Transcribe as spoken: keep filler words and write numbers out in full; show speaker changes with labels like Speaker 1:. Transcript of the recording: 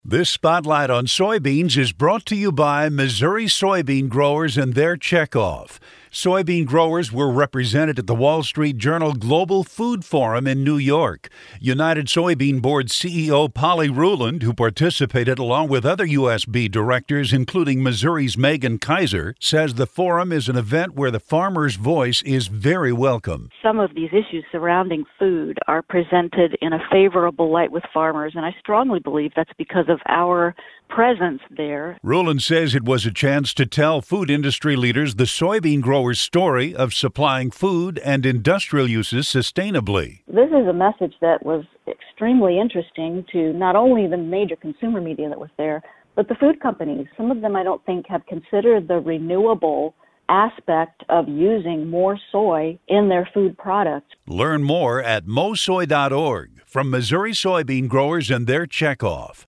Speaker 1: This spotlight on soybeans is brought to you by Missouri soybean growers and their checkoff. Soybean growers were represented at the Wall Street Journal Global Food Forum in New York. United Soybean Board C E O Polly Ruland, who participated along with other U S B directors, including Missouri's Megan Kaiser, says the forum is an event where the farmer's voice is very welcome.
Speaker 2: Some of these issues surrounding food are presented in a favorable light with farmers, and I strongly believe that's because of our presence there.
Speaker 1: Ruland says it was a chance to tell food industry leaders the soybean growers' story of supplying food and industrial uses sustainably.
Speaker 2: This is a message that was extremely interesting to not only the major consumer media that was there, but the food companies. Some of them I don't think have considered the renewable aspect of using more soy in their food products.
Speaker 1: Learn more at mosoy dot org from Missouri soybean growers and their checkoff.